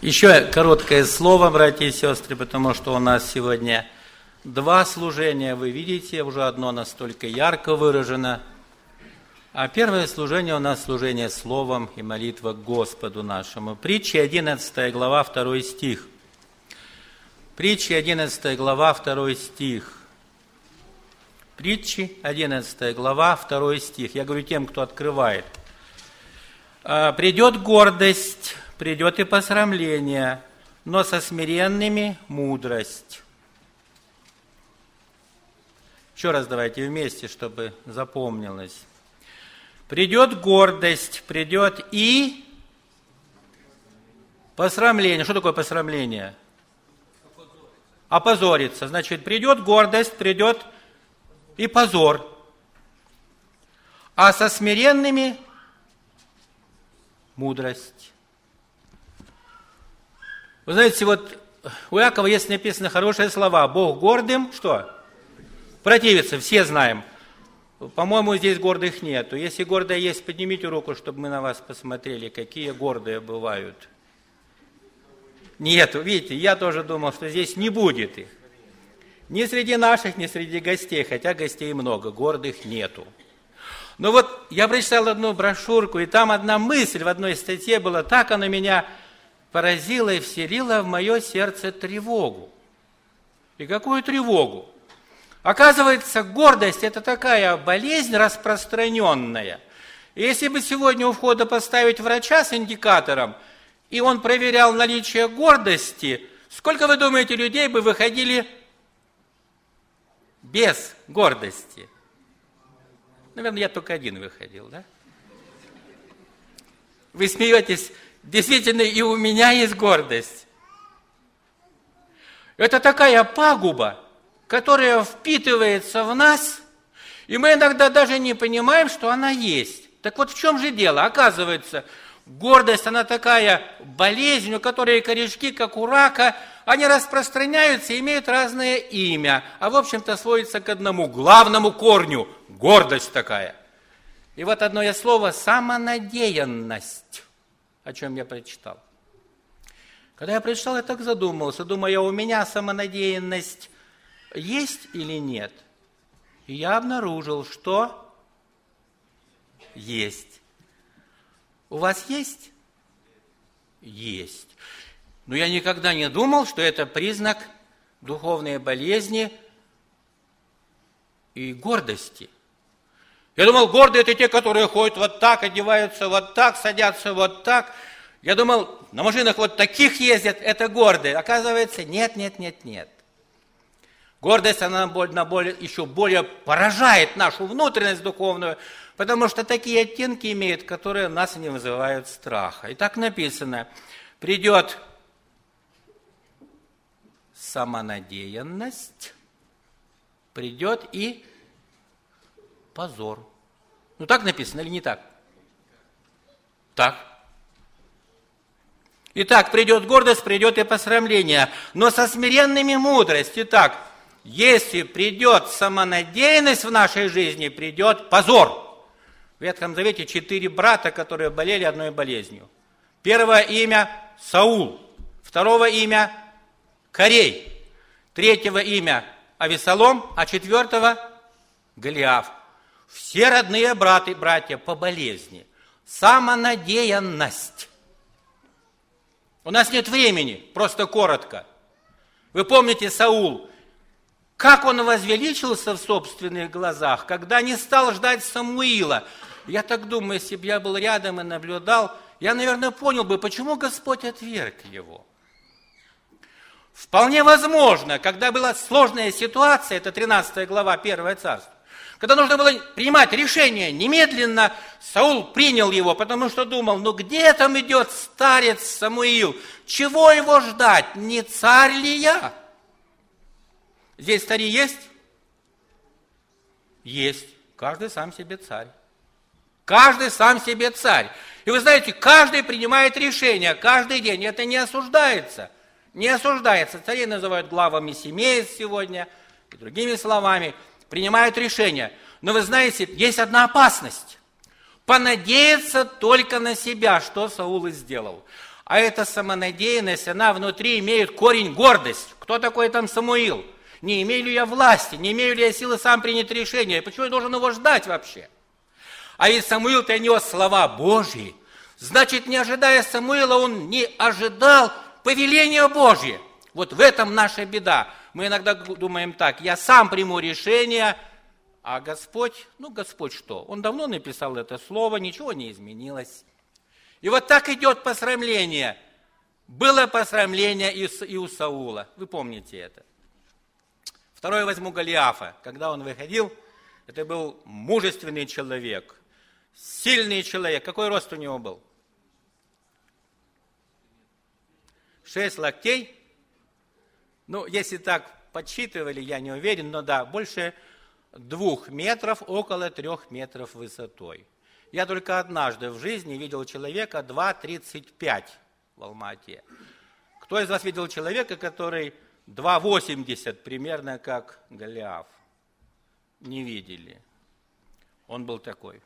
Еще короткое слово, братья и сестры, потому что у нас сегодня два служения, вы видите, уже одно настолько ярко выражено. А первое служение у нас служение словом и молитва к Господу нашему. Притчи 11 глава, 2 стих. Притчи 11 глава, 2 стих. Притчи 11 глава, 2 стих. Я говорю тем, кто открывает. «Придет гордость, придет и посрамление, но со смиренными мудрость». Еще раз давайте вместе, чтобы запомнилось. Придет гордость, придет и посрамление. Что такое посрамление? Опозориться. Значит, придет гордость, придет и позор. А со смиренными мудрость. Вы знаете, вот у Иакова есть написано хорошие слова. Бог гордым, что? Противится, все знаем. По-моему, здесь гордых нету. Если гордые есть, поднимите руку, чтобы мы на вас посмотрели, какие гордые бывают. Нету, видите, я тоже думал, что здесь не будет их. Ни среди наших, ни среди гостей, хотя гостей много, гордых нету. Но вот я прочитал одну брошюрку, и там одна мысль в одной статье была, так она меня поразила и вселила в мое сердце тревогу. И какую тревогу? Оказывается, гордость – это такая болезнь распространенная. И если бы сегодня у входа поставить врача с индикатором, и он проверял наличие гордости, сколько, вы думаете, людей бы выходили без гордости? Наверное, я только один выходил, да? Вы смеетесь, действительно, и у меня есть гордость. Это такая пагуба, которая впитывается в нас, и мы иногда даже не понимаем, что она есть. Так вот в чем же дело? Оказывается, гордость, она такая болезнь, у которой корешки, как у рака, они распространяются и имеют разное имя, а в общем-то сводится к одному главному корню – гордость такая. И вот одно слово – самонадеянность, о чем я прочитал. Когда я прочитал, я так задумался, думаю, у меня самонадеянность есть или нет? И я обнаружил, что есть. У вас есть? Есть. Но я никогда не думал, что это признак духовной болезни и гордости. Я думал, гордые – это те, которые ходят вот так, одеваются вот так, садятся вот так. Я думал, на машинах вот таких ездят, это гордые. Оказывается, нет. Гордость, она еще более поражает нашу внутренность духовную, потому что такие оттенки имеют, которые нас не вызывают страха. И так написано, придет самонадеянность, придет и позор. Ну так написано или не так? Так. Итак, придет гордость, придет и посрамление, но со смиренными мудрость. Итак, если придет самонадеянность в нашей жизни, придет позор. В Ветхом Завете 4 брата, которые болели одной болезнью. Первое имя Саул, второго имя Корей, третьего имя Авесолом, а четвертого Голиаф. Все родные братья по болезни. Самонадеянность. У нас нет времени, просто коротко. Вы помните Саул, как он возвеличился в собственных глазах, когда не стал ждать Самуила. Я так думаю, если бы я был рядом и наблюдал, я, наверное, понял бы, почему Господь отверг его. Вполне возможно, когда была сложная ситуация, это 13 глава 1 Царства, когда нужно было принимать решение немедленно, Саул принял его, потому что думал, где там идет старец Самуил, чего его ждать, не царь ли я? Здесь цари есть? Есть. Каждый сам себе царь. Каждый сам себе царь. И вы знаете, каждый принимает решение, каждый день. Это не осуждается. Не осуждается. Царей называют главами семей сегодня, и другими словами, принимают решения. Но вы знаете, есть одна опасность. Понадеяться только на себя, что Саул и сделал. А эта самонадеянность, она внутри имеет корень гордость. Кто такой там Самуил? Не имею ли я власти, не имею ли я силы сам принять решение? Почему я должен его ждать вообще? А ведь Самуил-то нес слова Божьи. Значит, не ожидая Самуила, он не ожидал повеления Божье. Вот в этом наша беда. Мы иногда думаем так: я сам приму решение, а Господь, Господь что? Он давно написал это слово, ничего не изменилось. И вот так идет посрамление. Было посрамление и у Саула. Вы помните это. Второй возьму Голиафа. Когда он выходил, это был мужественный человек, сильный человек. Какой рост у него был? 6 локтей. Если так подсчитывали, я не уверен, но да, больше 2 метров, около 3 метров высотой. Я только однажды в жизни видел человека 2,35 в Алма-Ате. Кто из вас видел человека, который 2,80, примерно как Голиаф? Не видели. Он был такой.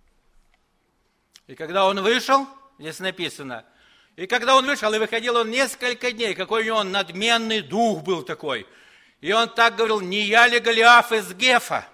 И когда он вышел, здесь написано, и когда он вышел, и выходил он несколько дней, какой у него надменный дух был такой. И он так говорил: не я ли Голиаф из Гефа?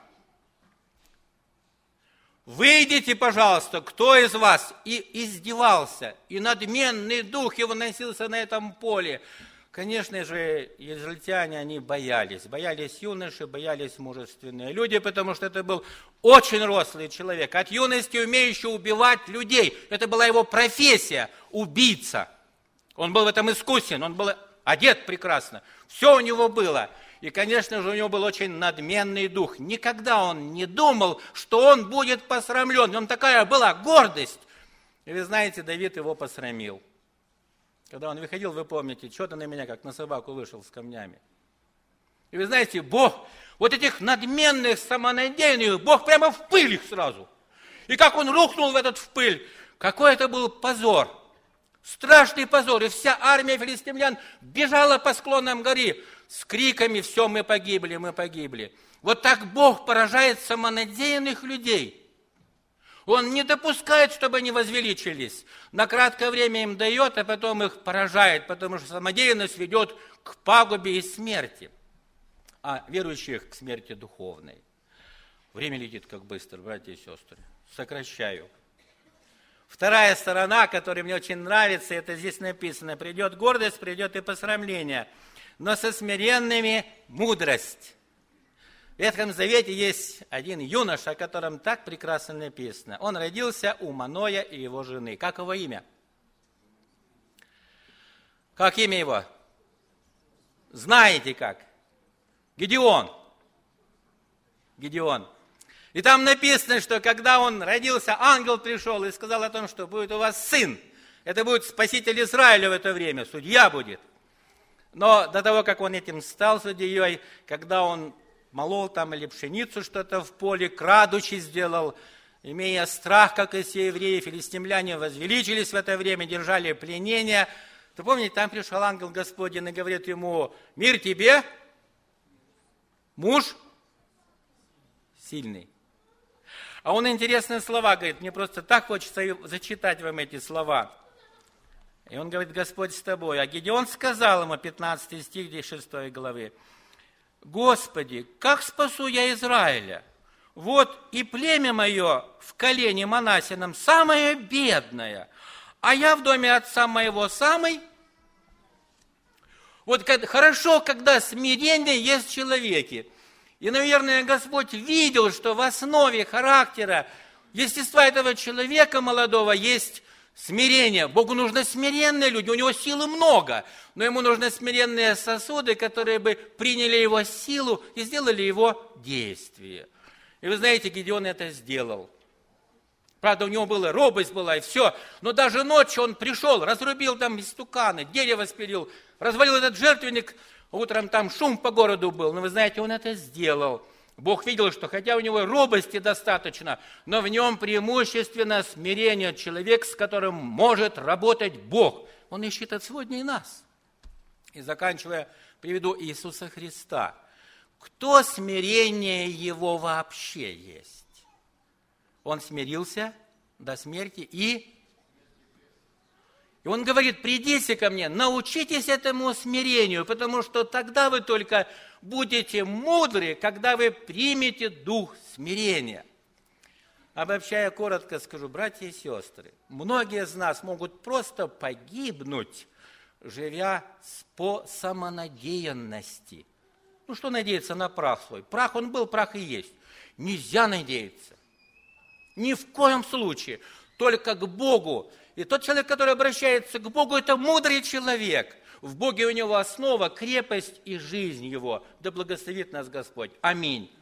Выйдите, пожалуйста, кто из вас? И издевался, и надменный дух его носился на этом поле. Конечно же, израильтяне, они боялись юноши, боялись мужественные люди, потому что это был очень рослый человек, от юности умеющий убивать людей. Это была его профессия – убийца. Он был в этом искусен, он был одет прекрасно, все у него было. И, конечно же, у него был очень надменный дух. Никогда он не думал, что он будет посрамлен. В нем такая была гордость. И вы знаете, Давид его посрамил. Когда он выходил, вы помните, что ты на меня, как на собаку, вышел с камнями. И вы знаете, Бог, вот этих надменных, самонадеянных, Бог прямо в пыль их сразу. И как он рухнул в пыль, какой это был позор. Страшный позор. И вся армия филистимлян бежала по склонам горы с криками: все, мы погибли, мы погибли. Вот так Бог поражает самонадеянных людей. Он не допускает, чтобы они возвеличились. На краткое время им дает, а потом их поражает, потому что самонадеянность ведет к пагубе и смерти, а верующих к смерти духовной. Время летит как быстро, братья и сестры. Сокращаю. Вторая сторона, которая мне очень нравится, это здесь написано: придет гордость, придет и посрамление, но со смиренными мудрость. В Ветхом Завете есть один юноша, о котором так прекрасно написано. Он родился у Маноя и его жены. Как его имя? Как имя его? Знаете как? Гедеон. Гедеон. И там написано, что когда он родился, ангел пришел и сказал о том, что будет у вас сын. Это будет спаситель Израиля в это время, судья будет. Но до того, как он этим стал судьей, когда он молол там или пшеницу что-то в поле, крадучи сделал, имея страх, как и все евреи, филистимляне возвеличились в это время, держали пленение. То помните, там пришел ангел Господень и говорит ему: мир тебе, муж сильный. А он интересные слова говорит, мне просто так хочется зачитать вам эти слова. И он говорит: Господь с тобой. А Гедеон сказал ему, 15 стих 6 главы: Господи, как спасу я Израиля? Вот и племя мое в колене Манассином самое бедное, а я в доме отца моего самый. Вот хорошо, когда смирение есть в человеке. И, наверное, Господь видел, что в основе характера, естества этого человека молодого есть смирение. Богу нужны смиренные люди, у него силы много, но ему нужны смиренные сосуды, которые бы приняли его силу и сделали его действие. И вы знаете, Гедеон это сделал. Правда, у него была робость была и все, но даже ночью он пришел, разрубил там истуканы, дерево спилил, развалил этот жертвенник, утром там шум по городу был, но вы знаете, он это сделал. Бог видел, что хотя у него робости достаточно, но в нем преимущественно смирение, человек, с которым может работать Бог. Он ищет от сегодня и нас. И заканчивая, приведу Иисуса Христа. Кто смирение его вообще есть? Он смирился до смерти И он говорит, придите ко мне, научитесь этому смирению, потому что тогда вы только будете мудры, когда вы примете дух смирения. Обобщая коротко скажу, братья и сестры, многие из нас могут просто погибнуть, живя по самонадеянности. Ну, что надеяться на прах свой? Прах он был, прах и есть. Нельзя надеяться. Ни в коем случае. Только к Богу. И тот человек, который обращается к Богу, это мудрый человек. В Боге у него основа, крепость и жизнь его. Да благословит нас Господь. Аминь.